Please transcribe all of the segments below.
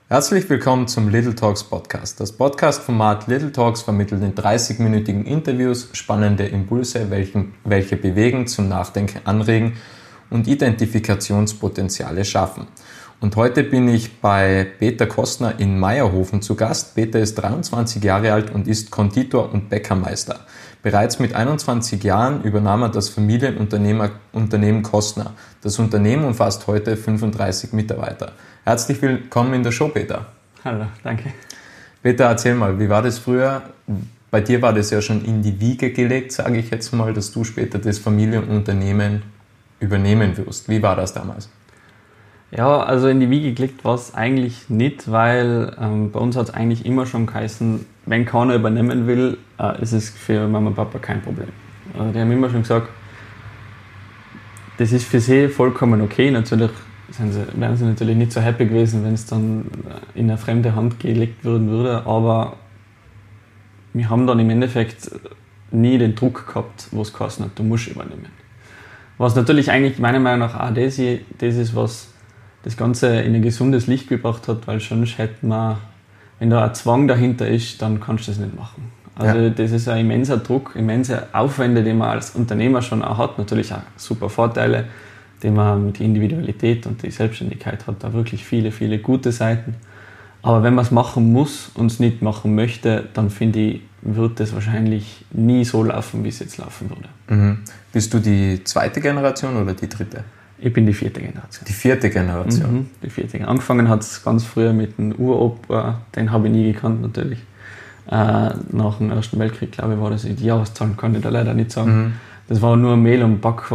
Herzlich willkommen zum Little Talks Podcast. Das Podcast-Format Little Talks vermittelt in 30-minütigen Interviews spannende Impulse, welche bewegen, zum Nachdenken anregen und Identifikationspotenziale schaffen. Und heute bin ich bei Peter Kostner in Meierhofen zu Gast. Peter ist 23 Jahre alt und ist Konditor und Bäckermeister. Bereits mit 21 Jahren übernahm er das Familienunternehmen Kostner. Das Unternehmen umfasst heute 35 Mitarbeiter. Herzlich willkommen in der Show, Peter. Hallo, danke. Peter, erzähl mal, wie war das früher? Bei dir war das ja schon in die Wiege gelegt, sage ich jetzt mal, dass du später das Familienunternehmen übernehmen wirst. Wie war das damals? Ja, also in die Wiege gelegt war es eigentlich nicht, weil bei uns hat es eigentlich immer schon geheißen, wenn keiner übernehmen will, ist es für Mama und Papa kein Problem. Also die haben immer schon gesagt, das ist für sie vollkommen okay. Natürlich wären sie natürlich nicht so happy gewesen, wenn es dann in eine fremde Hand gelegt werden würde, aber wir haben dann im Endeffekt nie den Druck gehabt, wo es geheißen hat, du musst übernehmen. Was natürlich eigentlich meiner Meinung nach auch das ist, was das Ganze in ein gesundes Licht gebracht hat, weil sonst hätten wir, wenn da ein Zwang dahinter ist, dann kannst du das nicht machen. Also ja. Das ist ein immenser Druck, immense Aufwände, die man als Unternehmer schon auch hat, natürlich auch super Vorteile, die man mit der Individualität und die Selbstständigkeit hat, da wirklich viele, viele gute Seiten. Aber wenn man es machen muss und es nicht machen möchte, dann finde ich, wird das wahrscheinlich nie so laufen, wie es jetzt laufen würde. Mhm. Bist du die zweite Generation oder die dritte? Ich bin die vierte Generation. Die vierte Generation? Mhm, die vierte. Angefangen hat es ganz früher mit dem Uropa, den habe ich nie gekannt natürlich. Nach dem Ersten Weltkrieg, glaube ich, war das. Die Jahreszahlen kann ich da leider nicht sagen. Mhm. Das war nur Mehlhandel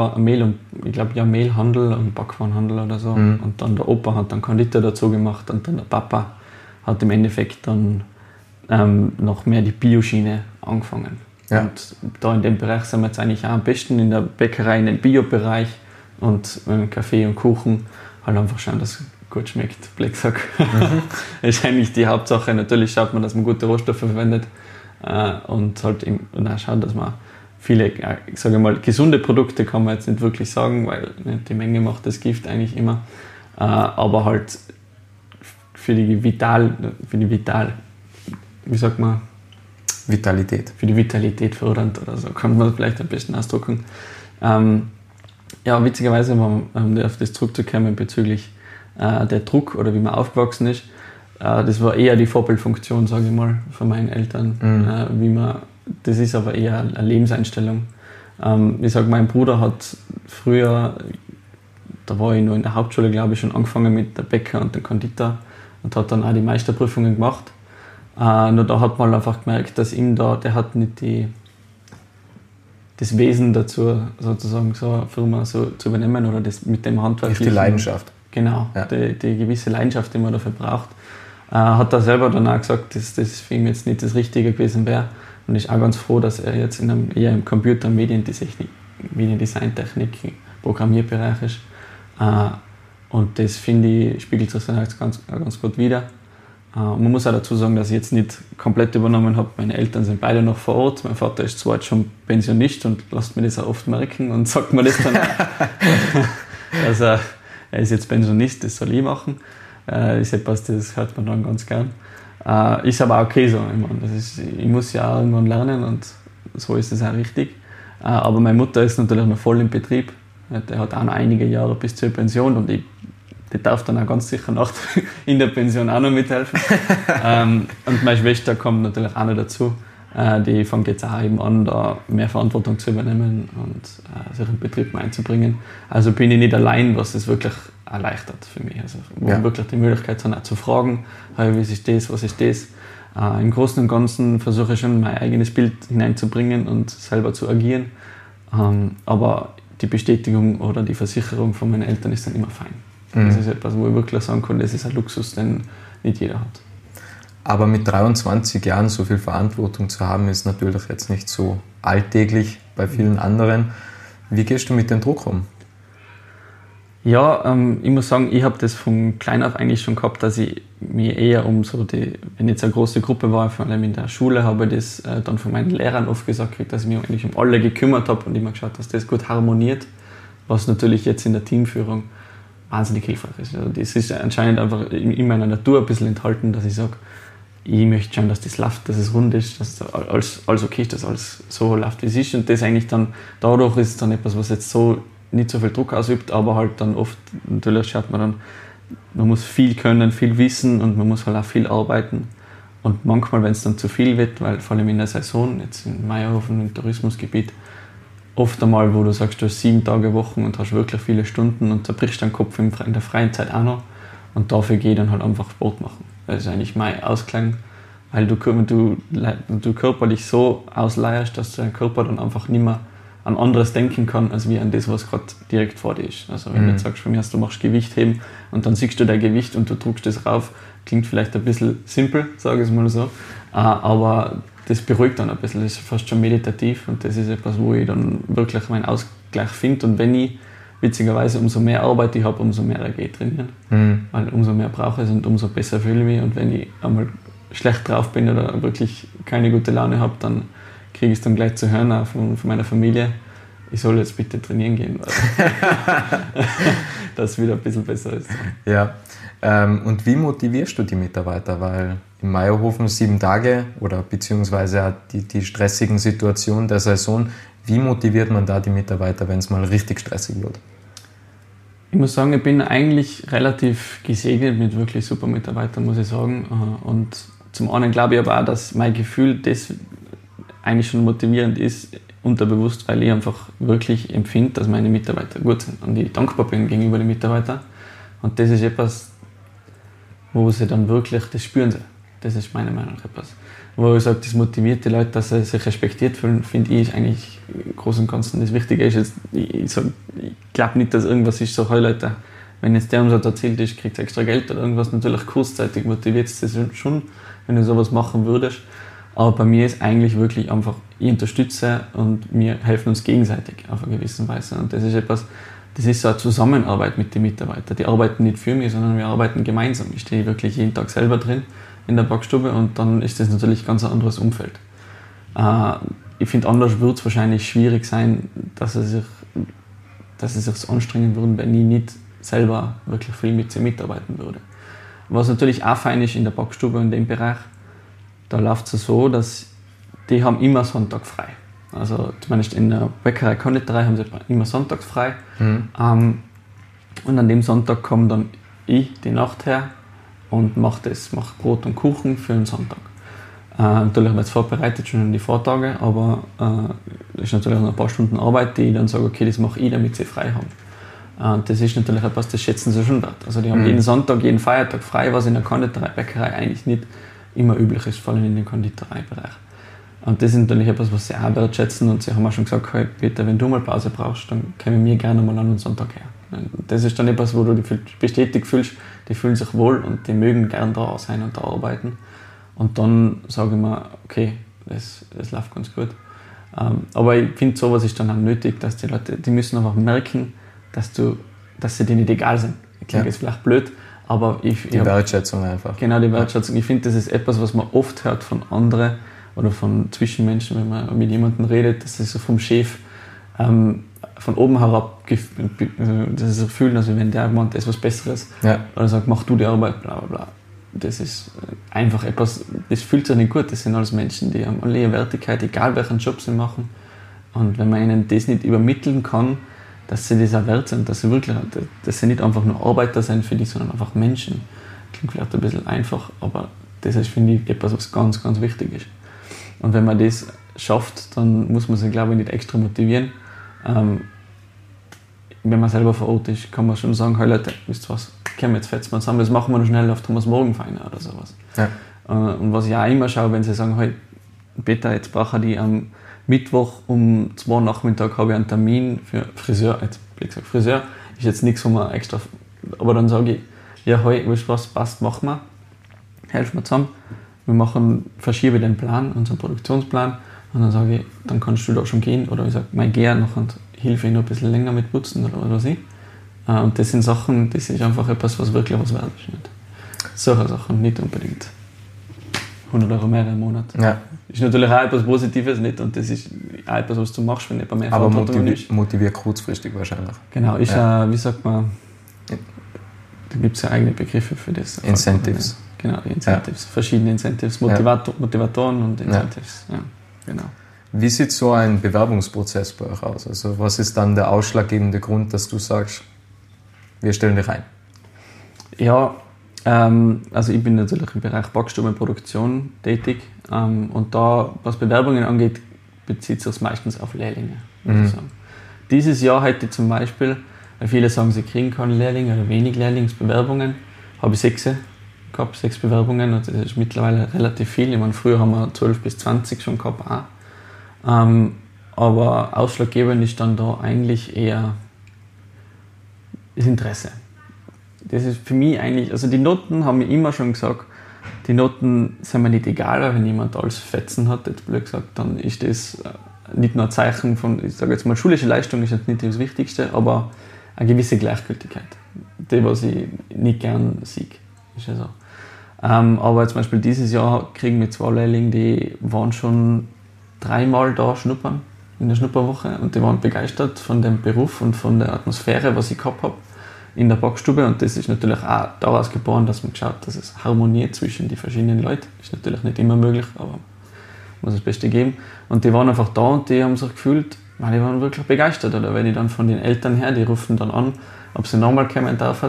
und Backwarenhandel oder so. Mhm. Und dann der Opa hat dann Konditor dazu gemacht und dann der Papa hat im Endeffekt dann noch mehr die Bioschiene angefangen. Ja. Und da in dem Bereich sind wir jetzt eigentlich auch am besten, in der Bäckerei, in den Bio-Bereich und Kaffee und Kuchen halt einfach schauen, dass es gut schmeckt, blöd gesagt. Ist eigentlich die Hauptsache. Natürlich schaut man, dass man gute Rohstoffe verwendet und halt und auch schaut, dass man viele, ich sage mal, gesunde Produkte kann man jetzt nicht wirklich sagen, weil die Menge macht das Gift eigentlich immer. Aber halt für die Vitalität fördernd oder so, kann man vielleicht am besten ausdrücken. Ja, witzigerweise, um auf das zurückzukommen bezüglich der Druck oder wie man aufgewachsen ist, das war eher die Vorbildfunktion, sage ich mal, von meinen Eltern. Das ist aber eher eine Lebenseinstellung. Ich sage, mein Bruder hat früher, da war ich noch in der Hauptschule, glaube ich, schon angefangen mit der Bäcker und dem Konditor und hat dann auch die Meisterprüfungen gemacht. Nur da hat man einfach gemerkt, dass ihm der hat nicht das Wesen dazu, sozusagen so eine Firma so zu übernehmen oder das mit dem Handwerk. Die Leidenschaft. Genau, ja. Die gewisse Leidenschaft, die man dafür braucht. Hat er selber dann auch gesagt, dass das für ihn jetzt nicht das Richtige gewesen wäre. Und ist auch ganz froh, dass er jetzt eher im Computer- und Mediendesigntechnik, Programmierbereich ist. Und das, finde ich, spiegelt sich dann ganz gut wider. Man muss auch dazu sagen, dass ich jetzt nicht komplett übernommen habe. Meine Eltern sind beide noch vor Ort. Mein Vater ist zwar jetzt schon Pensionist und lässt mir das auch oft merken und sagt mir das dann. Also, er ist jetzt Pensionist, das soll ich machen. Ist etwas, das hört man dann ganz gern. Ist aber auch okay so. Ich muss ja auch irgendwann lernen und so ist es auch richtig. Aber meine Mutter ist natürlich noch voll im Betrieb. Der hat auch noch einige Jahre bis zur Pension und die darf dann auch ganz sicher in der Pension auch noch mithelfen. Und meine Schwester kommt natürlich auch noch dazu. Die fängt jetzt auch eben an, da mehr Verantwortung zu übernehmen und sich in den Betrieb einzubringen. Also bin ich nicht allein, was es wirklich erleichtert für mich. Also wo wirklich die Möglichkeit hat, auch zu fragen, hey, wie ist das, was ist das? Im Großen und Ganzen versuche ich schon mein eigenes Bild hineinzubringen und selber zu agieren. Aber die Bestätigung oder die Versicherung von meinen Eltern ist dann immer fein. Das ist etwas, wo ich wirklich sagen kann, das ist ein Luxus, den nicht jeder hat. Aber mit 23 Jahren so viel Verantwortung zu haben, ist natürlich jetzt nicht so alltäglich bei vielen anderen. Wie gehst du mit dem Druck um? Ja, ich muss sagen, ich habe das von klein auf eigentlich schon gehabt, dass ich mich eher um so wenn jetzt eine große Gruppe war, vor allem in der Schule, habe ich das dann von meinen Lehrern oft gesagt, dass ich mich eigentlich um alle gekümmert habe und immer geschaut, dass das gut harmoniert, was natürlich jetzt in der Teamführung wahnsinnig hilfreich ist. Also das ist anscheinend einfach in meiner Natur ein bisschen enthalten, dass ich sage, ich möchte schauen, dass das läuft, dass es rund ist, dass alles okay ist, dass alles so läuft, wie es ist. Und das eigentlich dann, dadurch ist es dann etwas, was jetzt so nicht so viel Druck ausübt, aber halt dann oft, natürlich schaut man dann, man muss viel können, viel wissen und man muss halt auch viel arbeiten. Und manchmal, wenn es dann zu viel wird, weil vor allem in der Saison, jetzt in Meierhofen, im Tourismusgebiet, oft einmal, wo du sagst, du hast 7 Tage Wochen und hast wirklich viele Stunden und zerbrichst deinen Kopf in der freien Zeit auch noch. Und dafür gehe ich dann halt einfach Sport machen. Das ist eigentlich mein Ausklang, weil du körperlich so ausleierst, dass dein Körper dann einfach nicht mehr an anderes denken kann, als wie an das, was gerade direkt vor dir ist. Also wenn du jetzt sagst, von mir aus, du machst Gewichtheben und dann siehst du dein Gewicht und du drückst das rauf, klingt vielleicht ein bisschen simpel, sage ich es mal so, aber das beruhigt dann ein bisschen, das ist fast schon meditativ und das ist etwas, wo ich dann wirklich meinen Ausgleich finde. Und wenn ich witzigerweise umso mehr Arbeit ich habe, umso mehr gehe ich trainieren, weil umso mehr brauche ich es und umso besser fühle ich mich. Und wenn ich einmal schlecht drauf bin oder wirklich keine gute Laune habe, dann kriege ich es dann gleich zu hören auch von meiner Familie, ich soll jetzt bitte trainieren gehen, weil dass es wieder ein bisschen besser ist. Ja. Und wie motivierst du die Mitarbeiter? Weil in Meierhofen 7 Tage oder beziehungsweise auch die stressigen Situationen der Saison, wie motiviert man da die Mitarbeiter, wenn es mal richtig stressig wird? Ich muss sagen, ich bin eigentlich relativ gesegnet mit wirklich super Mitarbeitern, muss ich sagen. Und zum einen glaube ich aber auch, dass mein Gefühl das eigentlich schon motivierend ist, unterbewusst, weil ich einfach wirklich empfinde, dass meine Mitarbeiter gut sind und ich dankbar bin gegenüber den Mitarbeitern. Und das ist etwas, wo sie dann wirklich, das spüren sie. Das ist meiner Meinung nach etwas. Wo ich sage, das motiviert die Leute, dass sie sich respektiert fühlen, finde ich eigentlich im Großen und Ganzen das Wichtige ist jetzt, ich glaube nicht, dass irgendwas ist so, hey Leute, wenn jetzt der Umsatz erzielt ist, kriegt ihr extra Geld oder irgendwas. Natürlich kurzzeitig motiviert es das schon, wenn du sowas machen würdest. Aber bei mir ist eigentlich wirklich einfach, ich unterstütze und wir helfen uns gegenseitig auf eine gewisse Weise. Und das ist etwas, das ist so eine Zusammenarbeit mit den Mitarbeitern. Die arbeiten nicht für mich, sondern wir arbeiten gemeinsam. Ich stehe wirklich jeden Tag selber drin in der Backstube und dann ist das natürlich ganz ein anderes Umfeld. Ich finde, anders würde es wahrscheinlich schwierig sein, dass sie sich so anstrengen würden, wenn ich nicht selber wirklich viel mit sie mitarbeiten würde. Was natürlich auch fein ist in der Backstube in dem Bereich, da läuft es so, dass die haben immer Sonntag frei. Also zumindest in der Bäckerei Konditorei haben sie immer sonntags frei. Und an dem Sonntag komme dann ich die Nacht her und mache Brot und Kuchen für den Sonntag. Natürlich wird es vorbereitet schon an die Vortage, aber das ist natürlich noch ein paar Stunden Arbeit, die ich dann sage, okay, das mache ich, damit sie frei haben. Das ist natürlich etwas, das schätzen sie schon wert. Also die haben jeden Sonntag, jeden Feiertag frei, was in der Konditorei-Bäckerei eigentlich nicht immer üblich ist, vor allem in dem Konditoreibereich. Und das ist natürlich etwas, was sie auch wertschätzen und sie haben auch schon gesagt, hey, Peter, wenn du mal Pause brauchst, dann kommen wir gerne mal an den Sonntag her. Und das ist dann etwas, wo du dich bestätigt fühlst, die fühlen sich wohl und die mögen gern da sein und da arbeiten. Und dann sage ich mir, okay, das läuft ganz gut. Aber ich finde, sowas ist dann auch nötig, dass die Leute, die müssen einfach merken, dass sie denen nicht egal sind. Ich klinge jetzt vielleicht blöd, aber die Wertschätzung einfach. Genau, die Wertschätzung. Ich finde, das ist etwas, was man oft hört von anderen oder von Zwischenmenschen, wenn man mit jemandem redet, dass sie so vom Chef von oben herab, dass sie sich fühlen, also wenn der meint, da ist was Besseres, oder sagt, mach du die Arbeit, bla bla bla. Das ist einfach etwas, das fühlt sich nicht gut. Das sind alles Menschen, die haben alle ihre Wertigkeit, egal welchen Job sie machen. Und wenn man ihnen das nicht übermitteln kann, dass sie das auch wert sind, dass sie nicht einfach nur Arbeiter sind für die, sondern einfach Menschen. Klingt vielleicht ein bisschen einfach, aber das ist, finde ich, etwas, was ganz, ganz wichtig ist. Und wenn man das schafft, dann muss man sich, glaube ich, nicht extra motivieren. Wenn man selber vor Ort ist, kann man schon sagen, hey Leute, wisst ihr was, komm, jetzt fetzen wir zusammen, das machen wir noch schnell, auf tun wir es morgen feiner oder sowas. Ja. Und was ich auch immer schaue, wenn sie sagen, hey Peter, jetzt brauche ich am Mittwoch um 2 Nachmittag habe ich einen Termin für Friseur. Jetzt, wie gesagt, Friseur ist jetzt nichts, wo man extra... Aber dann sage ich, ja, hey, weißt du was, passt, machen wir. Helfen wir zusammen. Verschiebe den Plan, unseren Produktionsplan. Und dann sage ich, dann kannst du da schon gehen. Oder ich sage, mein geh noch und hilfe ich noch ein bisschen länger mit Putzen oder was ich. Und das sind Sachen, das ist einfach etwas, was wirklich was wert ist. Nicht? Solche Sachen, nicht unbedingt 100 € mehr im Monat. Ja. Ist natürlich auch etwas Positives, nicht? Und das ist auch etwas, was du machst, wenn du mehr aber motiviert kurzfristig wahrscheinlich. Genau, ist wie sagt man, Da gibt es ja eigene Begriffe für das. Incentives. Genau, Incentives. Verschiedene Incentives, Motivatoren und Incentives. Ja, genau. Wie sieht so ein Bewerbungsprozess bei euch aus? Also was ist dann der ausschlaggebende Grund, dass du sagst, wir stellen dich ein? Ja, also ich bin natürlich im Bereich Backstubenproduktion tätig und da, was Bewerbungen angeht, bezieht sich meistens auf Lehrlinge. Würde ich sagen. Dieses Jahr hätte ich zum Beispiel, weil viele sagen, sie kriegen keine Lehrlinge oder wenig Lehrlingsbewerbungen, habe ich 6 gehabt, 6 Bewerbungen und das ist mittlerweile relativ viel. Ich meine, früher haben wir 12 bis 20 schon gehabt auch. Aber ausschlaggebend ist dann da eigentlich eher das Interesse. Das ist für mich eigentlich, also die Noten haben mir immer schon gesagt, die Noten sind mir nicht egal, weil wenn jemand alles Fetzen hat, jetzt blöd gesagt, dann ist das nicht nur ein Zeichen von, ich sage jetzt mal, schulische Leistung ist jetzt nicht das Wichtigste, aber eine gewisse Gleichgültigkeit. Das, was ich nicht gern sehe, ist ja so. Aber zum Beispiel dieses Jahr kriegen wir 2 Lehrlinge, die waren schon 3-mal da schnuppern, in der Schnupperwoche, und die waren begeistert von dem Beruf und von der Atmosphäre, was ich gehabt habe in der Backstube, und das ist natürlich auch daraus geboren, dass man geschaut, dass es harmoniert zwischen die verschiedenen Leuten. Ist natürlich nicht immer möglich, aber muss das Beste geben. Und die waren einfach da und die haben sich gefühlt, die waren wirklich begeistert. Oder wenn ich dann von den Eltern her, die rufen dann an, ob sie nochmal kommen darf,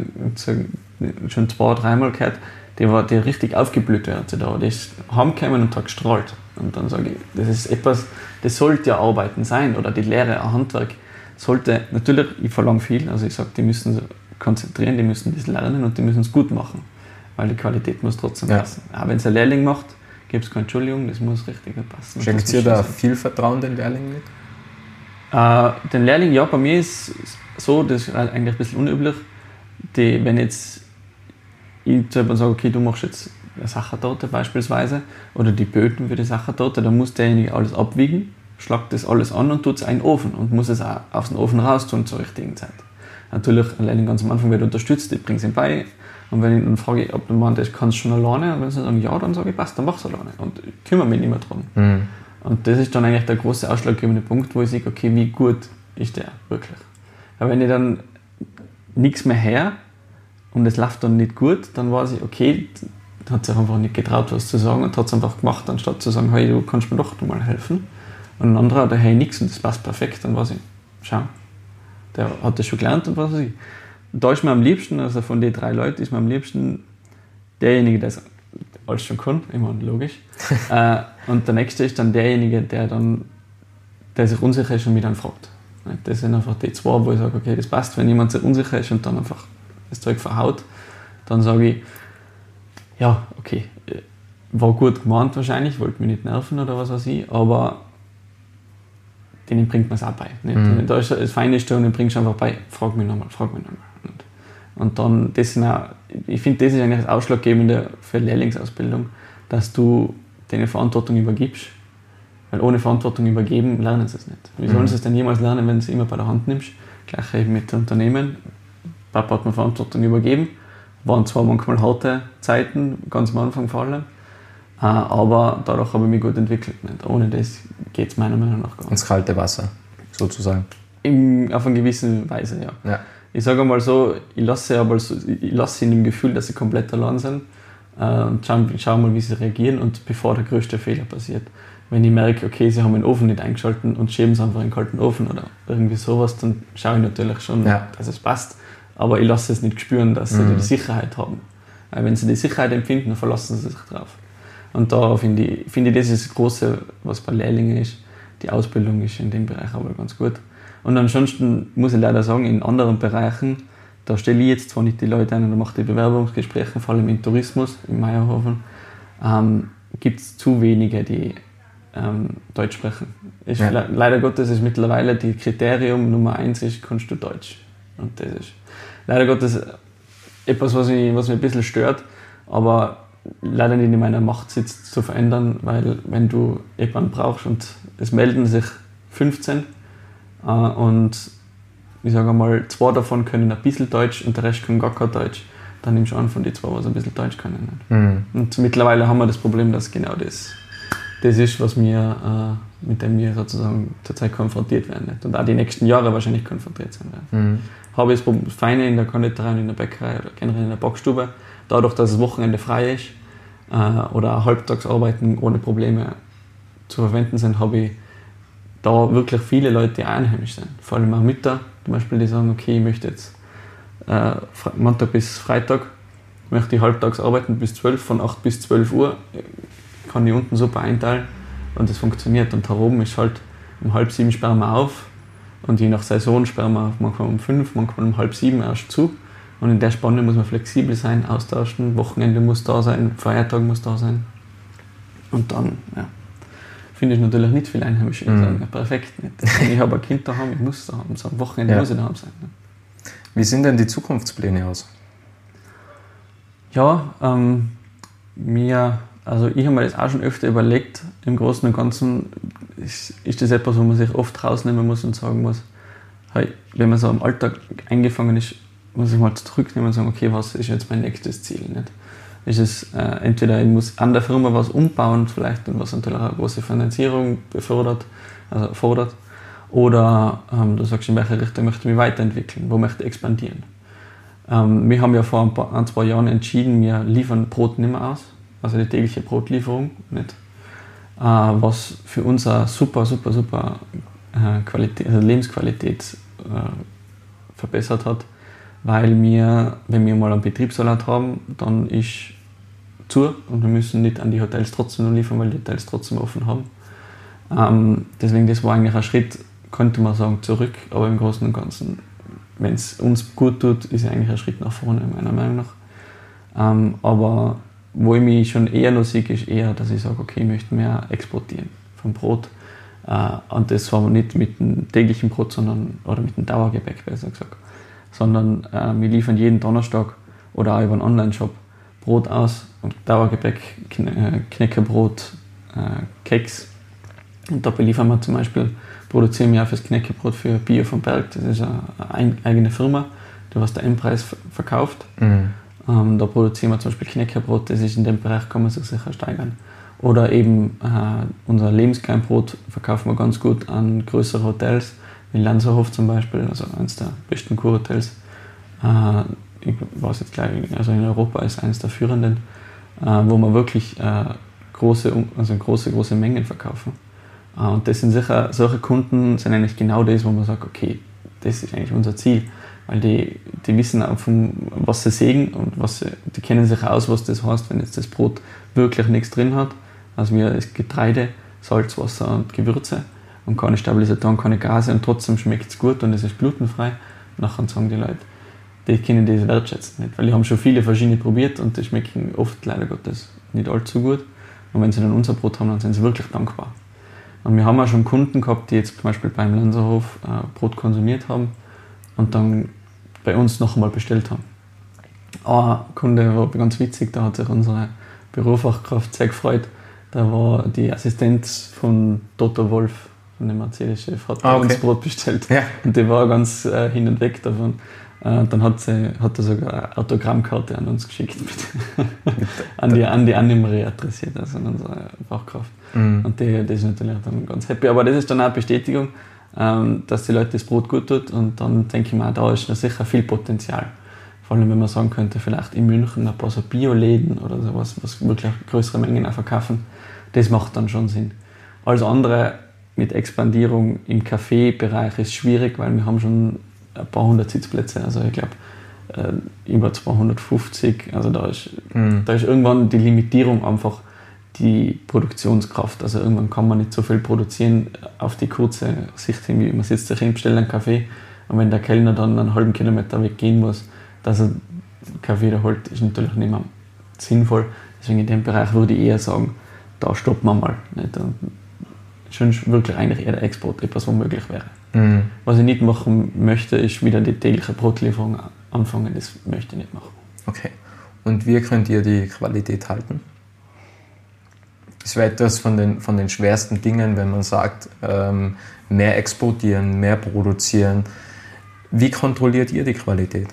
schon 2-3 Mal gehört, die richtig aufgeblüht werden sie da. Die ist heimgekommen und hat gestrahlt. Und dann sage ich, das ist etwas, das sollte ja Arbeiten sein, oder die Lehre, ein Handwerk sollte, natürlich, ich verlange viel, also ich sage, die müssen sich konzentrieren, die müssen das lernen und die müssen es gut machen, weil die Qualität muss trotzdem passen. Auch wenn es ein Lehrling macht, gibt es keine Entschuldigung, das muss richtig passen. Schenkt ihr da viel Vertrauen den Lehrlingen mit? Den Lehrling, ja, bei mir ist es so, das ist eigentlich ein bisschen unüblich, wenn jetzt ich selber sage, okay, du machst jetzt eine Sachertorte beispielsweise oder die Böden für die Sachertorte, dann muss derjenige alles abwiegen, schlagt das alles an und tut es in den Ofen und muss es auch aus dem Ofen raus tun zur richtigen Zeit. Natürlich, ein Lehrling ganz am Anfang wird unterstützt, ich bringe es ihm bei, und wenn ich dann frage, ob der Mann das kannst du schon alleine, und wenn sie sagen ja, dann sage ich, passt, dann mach es alleine und ich kümmere mich nicht mehr drum. Und das ist dann eigentlich der große ausschlaggebende Punkt, wo ich sage, okay, wie gut ist der wirklich? Aber wenn ich dann nichts mehr her und es läuft dann nicht gut, dann weiß ich, okay, hat sich einfach nicht getraut, was zu sagen und hat es einfach gemacht, anstatt zu sagen, hey, du kannst mir doch mal helfen. Und ein anderer hat, hey, nichts und das passt perfekt, dann weiß ich, schau, der hat das schon gelernt und was weiß ich. Und da ist mir am liebsten, also von den 3 Leuten, ist mir am liebsten derjenige, der alles schon kann, ich meine, logisch. Und der nächste ist dann derjenige, der sich unsicher ist und mich dann fragt. Das sind einfach die 2, wo ich sage, okay, das passt. Wenn jemand sich unsicher ist und dann einfach das Zeug verhaut, dann sage ich, ja, okay, war gut gemeint wahrscheinlich, wollte mich nicht nerven oder was weiß ich, aber denen bringt man es auch bei. Da ist das Feinste und den bringst du einfach bei, frag mich nochmal. Und dann, das sind auch, ich finde, das ist eigentlich das Ausschlaggebende für Lehrlingsausbildung, dass du denen Verantwortung übergibst, weil ohne Verantwortung übergeben lernen sie es nicht. Wie sollen sie es denn jemals lernen, wenn du es immer bei der Hand nimmst? Gleich eben mit Unternehmen. Papa hat mir Verantwortung übergeben, waren zwar manchmal harte Zeiten, ganz am Anfang vor allem, aber dadurch habe ich mich gut entwickelt. Nicht? Ohne das geht es meiner Meinung nach gar nicht. Ins kalte Wasser, sozusagen. Auf eine gewisse Weise, ja. Ich sage mal so, ich lasse sie in dem Gefühl, dass sie komplett allein sind und schau mal, wie sie reagieren, und bevor der größte Fehler passiert. Wenn ich merke, okay, sie haben den Ofen nicht eingeschaltet und schieben es einfach in den kalten Ofen oder irgendwie sowas, dann schaue ich natürlich schon, dass es passt. Aber ich lasse es nicht spüren, dass sie die Sicherheit haben. Weil wenn sie die Sicherheit empfinden, dann verlassen sie sich drauf. Und da finde ich, das ist das Große, was bei Lehrlingen ist. Die Ausbildung ist in dem Bereich aber ganz gut. Und ansonsten muss ich leider sagen, in anderen Bereichen, da stelle ich jetzt zwar nicht die Leute ein oder mache die Bewerbungsgespräche, vor allem im Tourismus, im Meierhofen, gibt es zu wenige, die Deutsch sprechen. Leider Gottes ist mittlerweile die Kriterium Nummer 1 ist, kannst du Deutsch. Und das ist leider Gottes etwas, was mich ein bisschen stört, aber leider nicht in meiner Macht sitzt zu verändern, weil wenn du jemanden brauchst und es melden sich 15 und ich sage mal, 2 davon können ein bisschen Deutsch und der Rest kann gar kein Deutsch, dann nimmst du einen von den 2, was ein bisschen Deutsch können. Und mittlerweile haben wir das Problem, dass genau das ist, was mir mit dem wir sozusagen zurzeit konfrontiert werden. Nicht? Und auch die nächsten Jahre wahrscheinlich konfrontiert sein werden. Habe ich das Feine in der Konditorei und in der Bäckerei oder generell in der Backstube, dadurch, dass das Wochenende frei ist oder auch Halbtagsarbeiten ohne Probleme zu verwenden sind, habe ich da wirklich viele Leute, die einheimisch sind. Vor allem auch Mütter, zum Beispiel, die sagen, okay, ich möchte jetzt Montag bis Freitag möchte ich halbtags arbeiten bis 12, von 8 bis 12 Uhr, kann ich unten super einteilen und das funktioniert. Und da oben ist halt um 6:30 sperren wir auf und je nach Saison sperren wir manchmal um 5, manchmal um 6:30 erst zu. Und in der Spanne muss man flexibel sein, austauschen, Wochenende muss da sein, Feiertag muss da sein. Und dann, ja, finde ich natürlich nicht viel Einheimische, die sagen, ja, perfekt, nicht. Ich habe ein Kind daheim, ich muss daheim sein, am Wochenende muss ich daheim sein. Ne? Wie sehen denn die Zukunftspläne aus? Ja, ich habe mir das auch schon öfter überlegt. Im Großen und Ganzen ist das etwas, wo man sich oft rausnehmen muss und sagen muss, hey, wenn man so im Alltag eingefangen ist, muss ich mal zurücknehmen und sagen, okay, was ist jetzt mein nächstes Ziel? Nicht? Ist es entweder, ich muss an der Firma was umbauen, vielleicht, und was natürlich eine große Finanzierung fordert, oder du sagst, in welche Richtung möchte ich mich weiterentwickeln, wo möchte ich expandieren. Wir haben ja vor ein, 2 Jahren entschieden, wir liefern Brot nicht mehr aus, also die tägliche Brotlieferung nicht. Was für uns eine super Qualität, also Lebensqualität verbessert hat, weil wir, wenn wir mal einen Betriebssalat haben, dann ist zu und wir müssen nicht an die Hotels trotzdem noch liefern, weil die Hotels trotzdem offen haben. Deswegen, das war eigentlich ein Schritt, könnte man sagen, zurück, aber im Großen und Ganzen, wenn es uns gut tut, ist es eigentlich ein Schritt nach vorne, meiner Meinung nach. Aber wo ich mich schon eher noch sehe, ist eher, dass ich sage, okay, ich möchte mehr exportieren vom Brot. Und das zwar nicht mit dem täglichen Brot, oder mit dem Dauergebäck, besser gesagt, sondern wir liefern jeden Donnerstag oder auch über einen Online-Shop Brot aus und Dauergebäck, Knäckebrot, Keks. Und da beliefern wir zum Beispiel, produzieren wir auch fürs Knäckebrot für Bio vom Berg, das ist eine eigene Firma, die was der M-Preis verkauft. Da produzieren wir zum Beispiel Knäckebrot, das ist in dem Bereich, kann man sich sicher steigern. Oder eben unser Lebenskleinbrot verkaufen wir ganz gut an größere Hotels, wie Lanzerhof zum Beispiel, also eines der besten Kurhotels. Ich weiß jetzt gleich, also in Europa ist eines der führenden, wo wir wirklich große Mengen verkaufen. Und das sind sicher, solche Kunden sind eigentlich genau das, wo man sagt, okay, das ist eigentlich unser Ziel. Weil die wissen auch, was sie sehen und die kennen sich aus, was das heißt, wenn jetzt das Brot wirklich nichts drin hat. Also wir das Getreide, Salz, Wasser und Gewürze und keine Stabilisatoren, keine Gase und trotzdem schmeckt es gut und es ist glutenfrei. Und nachher sagen die Leute, die können das wertschätzen nicht, weil die haben schon viele verschiedene probiert und die schmecken oft leider Gottes nicht allzu gut. Und wenn sie dann unser Brot haben, dann sind sie wirklich dankbar. Und wir haben auch schon Kunden gehabt, die jetzt zum Beispiel beim Lanzerhof Brot konsumiert haben und dann bei uns noch einmal bestellt haben. Ein Kunde war ganz witzig, da hat sich unsere Bürofachkraft sehr gefreut. Da war die Assistenz von Toto Wolff, von dem Mercedes-Chef, hat uns Brot bestellt. Ja. Und die war ganz hin und weg davon. Dann hat er sogar eine Autogrammkarte an uns geschickt, an die Annemarie adressiert, also an unsere Fachkraft. Und das ist natürlich dann ganz happy. Aber das ist dann auch eine Bestätigung, dass die Leute das Brot gut tut. Und dann denke ich mir, da ist noch sicher viel Potenzial. Vor allem, wenn man sagen könnte, vielleicht in München ein paar so Bio-Läden oder sowas, was wirklich größere Mengen auch verkaufen, das macht dann schon Sinn. Alles andere mit Expandierung im Kaffeebereich ist schwierig, weil wir haben schon ein paar hundert Sitzplätze, also ich glaube über 250, also da ist irgendwann die Limitierung einfach die Produktionskraft, also irgendwann kann man nicht so viel produzieren auf die kurze Sicht hin, man sitzt sich hin, bestellt einen Kaffee und wenn der Kellner dann einen halben Kilometer weggehen muss, dass er Kaffee da holt, ist natürlich nicht mehr sinnvoll, deswegen in dem Bereich würde ich eher sagen, da stoppen wir mal, nicht? Und schon wirklich eigentlich eher der Export etwas, was möglich wäre. Was ich nicht machen möchte, ist wieder die tägliche Brotlieferung anfangen. Das möchte ich nicht machen. Okay. Und wie könnt ihr die Qualität halten? Das wäre etwas von den schwersten Dingen, wenn man sagt, mehr exportieren, mehr produzieren. Wie kontrolliert ihr die Qualität?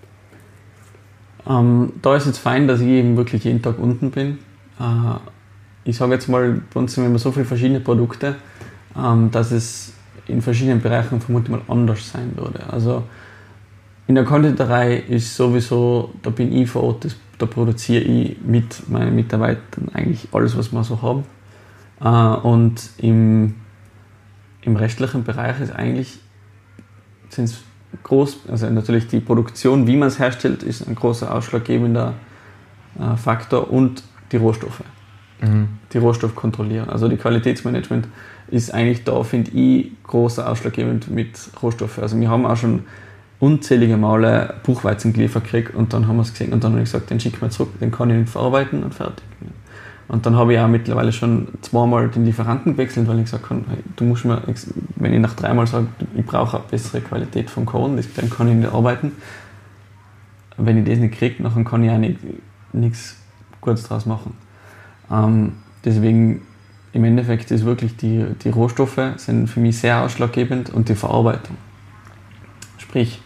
Da ist es fein, dass ich eben wirklich jeden Tag unten bin. Ich sage jetzt mal, bei uns haben wir so viele verschiedene Produkte. dass es in verschiedenen Bereichen vermutlich mal anders sein würde. Also in der Konditorei ist sowieso, da bin ich vor Ort, da produziere ich mit meinen Mitarbeitern eigentlich alles, was wir so haben. Und im restlichen Bereich ist eigentlich, sind es also natürlich die Produktion, wie man es herstellt, ist ein großer ausschlaggebender Faktor und die Rohstoffe. Die Rohstoffe kontrollieren. Also die Qualitätsmanagement ist eigentlich da, finde ich, großer ausschlaggebend mit Rohstoffen. Also wir haben auch schon unzählige Male Buchweizen geliefert gekriegt und dann haben wir es gesehen und dann habe ich gesagt, den schicken wir zurück, den kann ich nicht verarbeiten und fertig. Und dann habe ich auch mittlerweile schon zweimal den Lieferanten gewechselt, weil ich gesagt habe, hey, du musst mir, wenn ich nach 3 Mal sage, ich brauche eine bessere Qualität vom Korn, dann kann ich nicht arbeiten. Wenn ich das nicht kriege, dann kann ich auch nichts Gutes draus machen. Deswegen im Endeffekt ist wirklich die Rohstoffe sind für mich sehr ausschlaggebend und die Verarbeitung. Sprich,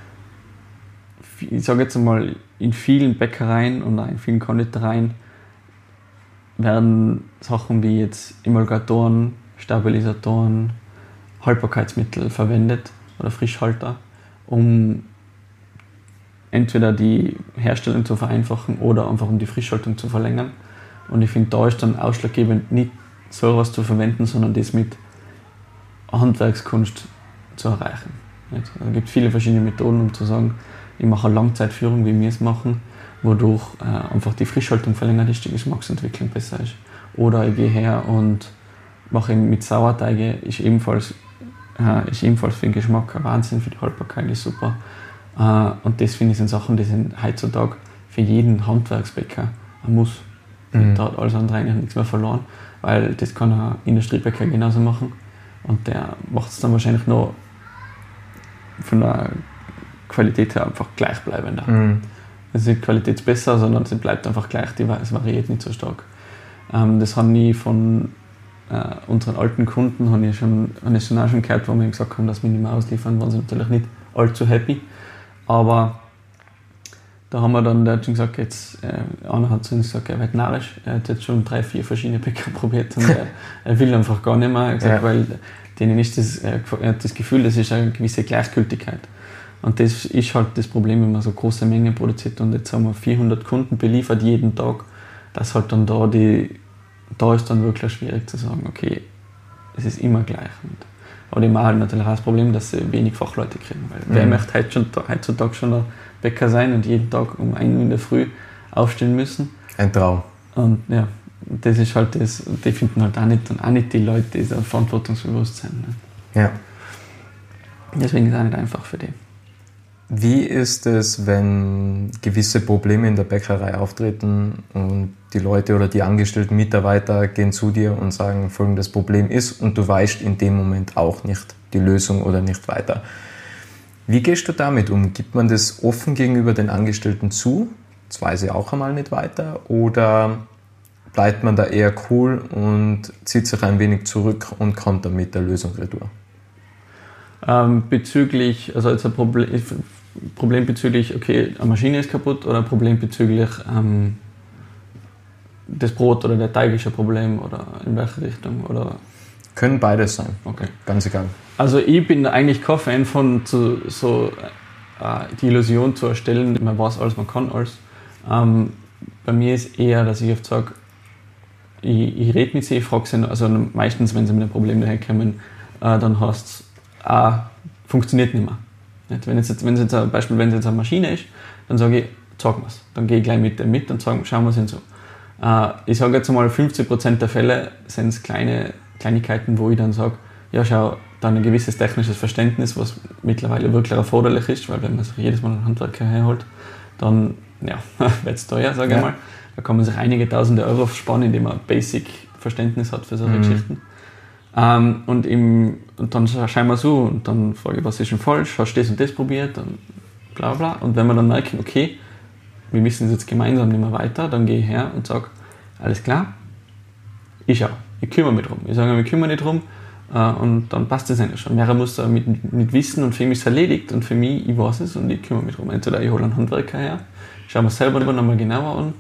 ich sage jetzt einmal, in vielen Bäckereien und auch in vielen Konditoreien werden Sachen wie jetzt Emulgatoren, Stabilisatoren, Haltbarkeitsmittel verwendet oder Frischhalter, um entweder die Herstellung zu vereinfachen oder einfach um die Frischhaltung zu verlängern. Und ich finde, da ist dann ausschlaggebend, nicht so etwas zu verwenden, sondern das mit Handwerkskunst zu erreichen. Es gibt viele verschiedene Methoden, um zu sagen, ich mache eine Langzeitführung, wie wir es machen, wodurch einfach die Frischhaltung verlängert ist, die Geschmacksentwicklung besser ist. Oder ich gehe her und mache mit Sauerteige, ist ebenfalls für den Geschmack ein Wahnsinn, für die Haltbarkeit ist super. Und das finde ich sind Sachen, die sind heutzutage für jeden Handwerksbäcker ein Muss. Da hat alles andere eigentlich nichts mehr verloren, weil das kann ein Industriebäcker genauso machen und der macht es dann wahrscheinlich noch von der Qualität her einfach gleichbleibender. Es ist nicht qualitätsbesser, sondern es bleibt einfach gleich, es variiert nicht so stark. Das habe ich von unseren alten Kunden habe ich schon auch schon gehört, wo wir gesagt haben, dass wir nicht mehr ausliefern, waren sie natürlich nicht allzu happy. Aber da haben wir dann, der hat schon gesagt, einer hat zu uns gesagt, er wird narrisch, er hat jetzt schon 3, 4 verschiedene Bäcker probiert und er will einfach gar nicht mehr, gesagt, weil denen ist er hat das Gefühl, das ist eine gewisse Gleichgültigkeit. Und das ist halt das Problem, wenn man so große Mengen produziert und jetzt haben wir 400 Kunden beliefert jeden Tag, dass halt dann da ist dann wirklich schwierig zu sagen, okay, es ist immer gleich. Aber die haben halt natürlich auch das Problem, dass sie wenig Fachleute kriegen, weil wer möchte heutzutage schon ein Bäcker sein und jeden Tag um 1 Uhr in der Früh aufstehen müssen. Ein Traum. Und ja, das ist halt das, die finden halt auch nicht die Leute, die so verantwortungsbewusst sind. Ne? Ja. Deswegen ist es auch nicht einfach für die. Wie ist es, wenn gewisse Probleme in der Bäckerei auftreten und die Leute oder die angestellten Mitarbeiter gehen zu dir und sagen, folgendes Problem ist und du weißt in dem Moment auch nicht die Lösung oder nicht weiter. Wie gehst du damit um? Gibt man das offen gegenüber den Angestellten zu? Das weiß ich auch einmal nicht weiter. Oder bleibt man da eher cool und zieht sich ein wenig zurück und kommt dann mit der Lösung retour? Bezüglich, also jetzt ein Problem bezüglich, okay, eine Maschine ist kaputt oder ein Problem bezüglich das Brot oder der Teig ist ein Problem oder in welche Richtung? Oder? Können beides sein, okay. Ganz egal. Also ich bin eigentlich kein Fan von die Illusion zu erstellen, man weiß alles, man kann alles. Bei mir ist eher, dass ich oft sage, ich rede mit sie, ich frage sie, also meistens, wenn sie mit einem Problem daherkommen, dann heißt es, funktioniert nicht mehr. Wenn es jetzt eine Maschine ist, dann sage ich, zeig mir es. Dann gehe ich gleich mit dem mit und sage, schauen wir es hin so. Ich sage jetzt einmal, 50% der Fälle sind es Kleinigkeiten, wo ich dann sage, ja schau, dann ein gewisses technisches Verständnis, was mittlerweile wirklich erforderlich ist, weil wenn man sich jedes Mal einen Handwerker herholt, dann wird es teuer, sage ich mal. Da kann man sich einige tausende Euro sparen, indem man Basic-Verständnis hat für solche Geschichten. Und dann schauen wir so und dann frage ich, was ist denn falsch, hast du das und das probiert und bla bla. Und wenn wir dann merken, okay, wir müssen jetzt gemeinsam nicht mehr weiter, dann gehe ich her und sage, alles klar, ich kümmere mich drum. Ich sage, wir kümmern mich drum und dann passt das eigentlich schon. Mehrere muss da mit wissen und für mich ist es erledigt und für mich, ich weiß es und ich kümmere mich drum. Entweder ich hole einen Handwerker her, schaue mir es selber nochmal genauer an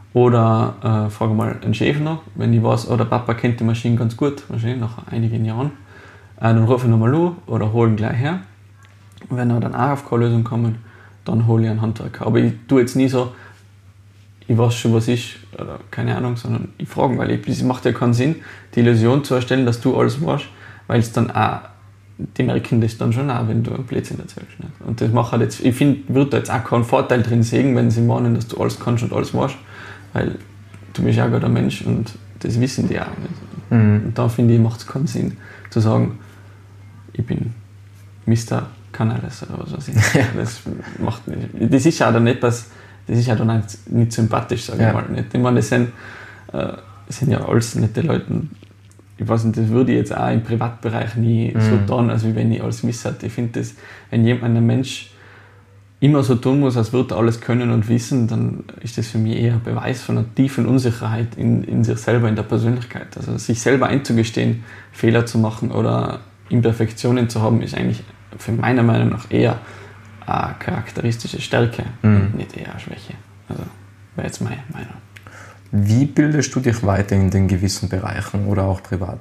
Oder frage mal einen Chef noch, wenn ich weiß, oder Papa kennt die Maschine ganz gut, wahrscheinlich nach einigen Jahren. Dann rufe ich nochmal an oder hole ihn gleich her. Wenn wir dann auch auf keine Lösung kommen, dann hole ich einen Handwerker. Aber ich tue jetzt nie so, ich weiß schon, was ist, oder keine Ahnung, sondern ich frage, weil es macht ja keinen Sinn, die Illusion zu erstellen, dass du alles weißt, weil es dann auch, die merken das dann schon auch, wenn du einen Blödsinn erzählst. Nicht? Und das macht halt jetzt, ich finde, wird da jetzt auch keinen Vorteil drin sehen, wenn sie meinen, dass du alles kannst und alles weißt, weil du bist ja auch gerade ein Mensch und das wissen die auch nicht. Und da finde ich, macht es keinen Sinn, zu sagen, ich bin Mr. kann alles oder was weiß ich. Das macht nicht. Das ist ja dann etwas, das ist ja dann nicht sympathisch, sage ich mal. Nicht. Ich meine, das sind ja alles nette Leute. Ich weiß nicht, das würde ich jetzt auch im Privatbereich nie so tun, als wenn ich alles wissen hätte. Ich finde, wenn ein Mensch immer so tun muss, als würde er alles können und wissen, dann ist das für mich eher ein Beweis von einer tiefen Unsicherheit in sich selber, in der Persönlichkeit. Also sich selber einzugestehen, Fehler zu machen oder Imperfektionen zu haben, ist eigentlich für meiner Meinung nach eher eine charakteristische Stärke und nicht eher eine Schwäche. Also wäre jetzt meine Meinung. Wie bildest du dich weiter in den gewissen Bereichen oder auch privat?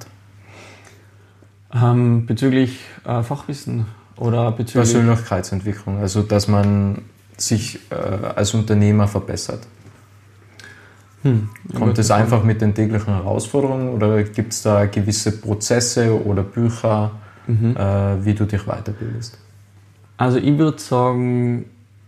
Bezüglich Fachwissen oder bezüglich Persönlichkeitsentwicklung, also dass man sich als Unternehmer verbessert. Kommt es einfach mit den täglichen Herausforderungen oder gibt es da gewisse Prozesse oder Bücher, wie du dich weiterbildest? Also ich würde sagen,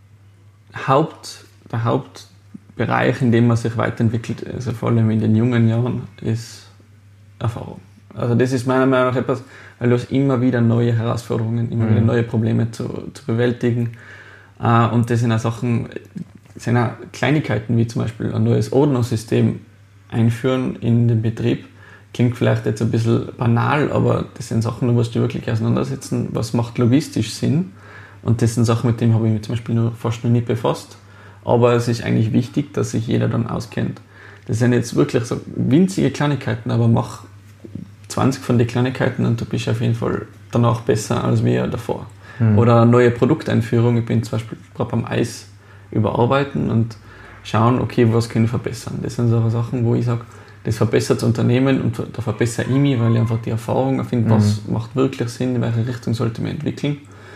der Hauptbereich, in dem man sich weiterentwickelt, also vor allem in den jungen Jahren, ist Erfahrung. Also das ist meiner Meinung nach etwas, weil du hast immer wieder neue Herausforderungen, immer wieder neue Probleme zu bewältigen. Und das sind auch Sachen, sind auch Kleinigkeiten, wie zum Beispiel ein neues Ordnungssystem einführen in den Betrieb. Klingt vielleicht jetzt ein bisschen banal, aber das sind Sachen, da musst du wirklich auseinandersetzen, was macht logistisch Sinn. Und das sind Sachen, mit denen habe ich mich zum Beispiel fast noch nie befasst. Aber es ist eigentlich wichtig, dass sich jeder dann auskennt. Das sind jetzt wirklich so winzige Kleinigkeiten, aber mach 20 von den Kleinigkeiten und du bist auf jeden Fall danach besser als wir davor. Oder neue Produkteinführung. Ich bin zum Beispiel gerade beim Eis überarbeiten und schauen, okay, was können wir verbessern. Das sind so Sachen, wo ich sage, das verbessert das Unternehmen und da verbessere ich mich, weil ich einfach die Erfahrung finde, was macht wirklich Sinn, in welche Richtung sollte man entwickeln.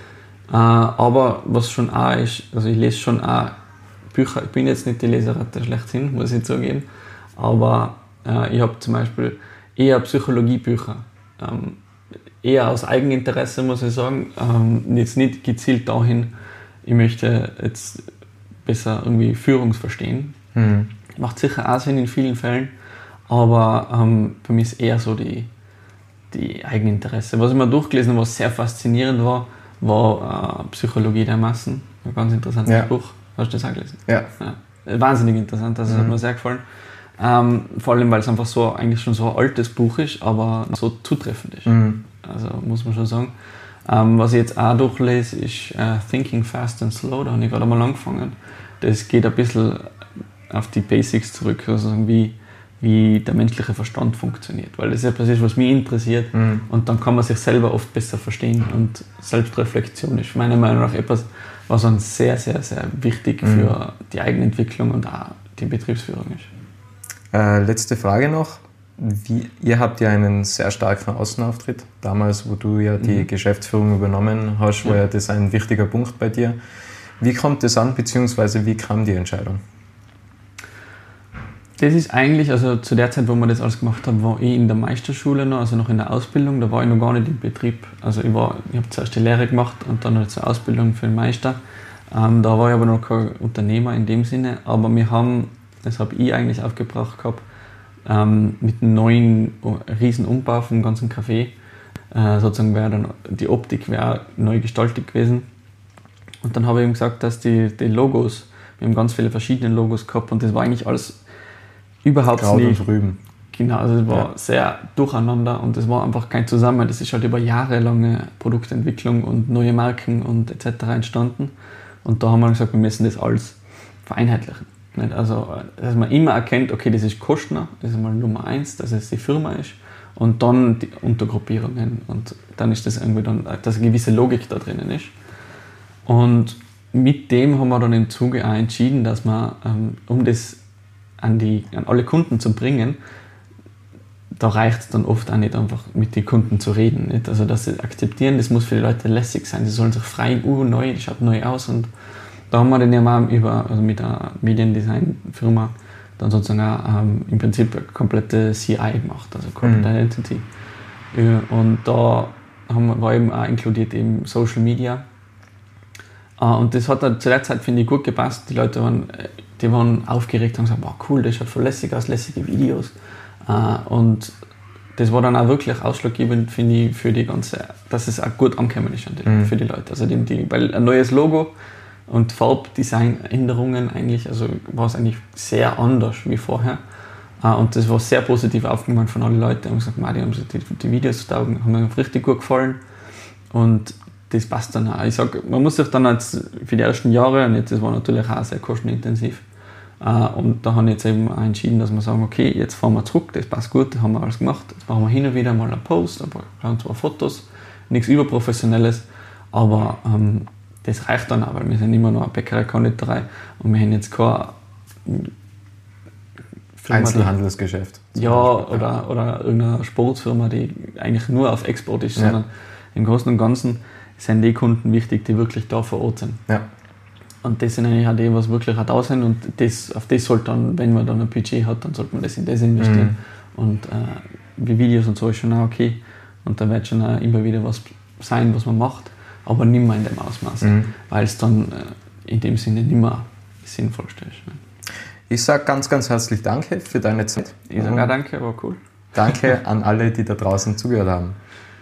Aber was schon auch ist, also ich lese schon auch Bücher, ich bin jetzt nicht die Leseratte schlechthin, muss ich zugeben, aber ich habe zum Beispiel eher Psychologiebücher, eher aus Eigeninteresse, muss ich sagen, jetzt nicht gezielt dahin, ich möchte jetzt besser irgendwie Führung verstehen. Macht sicher auch Sinn in vielen Fällen, aber für mich ist eher so die Eigeninteresse. Was ich mal durchgelesen habe, was sehr faszinierend war Psychologie der Massen. Ein ganz interessantes Buch. Hast du das auch gelesen? Ja. Wahnsinnig interessant, das hat mir sehr gefallen. Vor allem, weil es einfach so eigentlich schon so ein altes Buch ist, aber so zutreffend ist. Also muss man schon sagen. Was ich jetzt auch durchlese, ist Thinking Fast and Slow, da habe ich gerade mal angefangen. Das geht ein bisschen auf die Basics zurück, also wie der menschliche Verstand funktioniert, weil das etwas ist, was mich interessiert und dann kann man sich selber oft besser verstehen und Selbstreflexion ist meiner Meinung nach etwas, was dann sehr, sehr, sehr wichtig für die Eigenentwicklung und auch die Betriebsführung ist. Letzte Frage noch. Ihr habt ja einen sehr starken Außenauftritt. Damals, wo du ja die Geschäftsführung übernommen hast, war ja das ein wichtiger Punkt bei dir. Wie kommt das an, beziehungsweise wie kam die Entscheidung? Das ist eigentlich, also zu der Zeit, wo wir das alles gemacht haben, war ich in der Meisterschule noch, also noch in der Ausbildung, da war ich noch gar nicht im Betrieb. Also ich habe zuerst die Lehre gemacht und dann eine Ausbildung für den Meister. Da war ich aber noch kein Unternehmer in dem Sinne, aber wir haben, das habe ich eigentlich aufgebracht gehabt, mit einem neuen riesen Umbau vom ganzen Café. Sozusagen wäre dann die Optik wäre neu gestaltet gewesen. Und dann habe ich ihm gesagt, dass die Logos, wir haben ganz viele verschiedene Logos gehabt und das war eigentlich alles überhaupt Kraut nicht. Und Rüben. Genau, also es war sehr durcheinander und es war einfach kein Zusammenhang. Das ist halt über jahrelange Produktentwicklung und neue Marken und etc. entstanden. Und da haben wir gesagt, wir müssen das alles vereinheitlichen. Also, dass man immer erkennt, okay, das ist Kostner, das ist mal Nummer 1, dass es die Firma ist und dann die Untergruppierungen und dann ist das irgendwie dann, dass eine gewisse Logik da drinnen ist. Und mit dem haben wir dann im Zuge auch entschieden, dass wir, um das an alle Kunden zu bringen, da reicht es dann oft auch nicht einfach mit den Kunden zu reden. Nicht? Also dass sie akzeptieren, das muss für die Leute lässig sein. Sie sollen sich freuen, neu, das schaut neu aus. Und da haben wir dann ja mal mit einer Mediendesign-Firma dann sozusagen auch im Prinzip eine komplette CI gemacht, also Corporate Identity. Und da war eben auch inkludiert eben Social Media. Und das hat dann zu der Zeit, finde ich, gut gepasst. Die Leute waren aufgeregt und haben gesagt, wow, cool, das schaut voll lässig aus, lässige Videos. Und das war dann auch wirklich ausschlaggebend, finde ich, für die ganze, dass es auch gut angekommen ist für die Leute. Also weil ein neues Logo und Farbdesign-Änderungen eigentlich, also war es eigentlich sehr anders wie vorher. Und das war sehr positiv aufgenommen von allen Leuten. Die haben gesagt, die haben sich die Videos taugen, haben mir richtig gut gefallen. Und das passt dann auch. Ich sage, man muss sich dann jetzt für die ersten Jahre, und jetzt, das war natürlich auch sehr kostenintensiv, und da habe ich jetzt eben auch entschieden, dass wir sagen, okay, jetzt fahren wir zurück, das passt gut, das haben wir alles gemacht. Jetzt machen wir hin und wieder mal einen Post, ein paar Fotos, nichts Überprofessionelles, aber das reicht dann auch, weil wir sind immer noch eine Bäckerei-Konditorei und wir haben jetzt kein Einzelhandelsgeschäft. Ja, oder irgendeine Sportfirma, die eigentlich nur auf Export ist, sondern im Großen und Ganzen sind die Kunden wichtig, die wirklich da vor Ort sind. Ja. Und das sind eigentlich auch die, was wirklich auch da sind, und auf das sollte dann, wenn man dann ein Budget hat, dann sollte man das in das investieren. Und wie Videos und so ist schon auch okay, und da wird schon auch immer wieder was sein, was man macht, aber nicht mehr in dem Ausmaß, weil es dann in dem Sinne nicht mehr sinnvollste ist. Ne? Ich sage ganz, ganz herzlich Danke für deine Zeit. Ich sage auch danke, war cool. Danke an alle, die da draußen zugehört haben.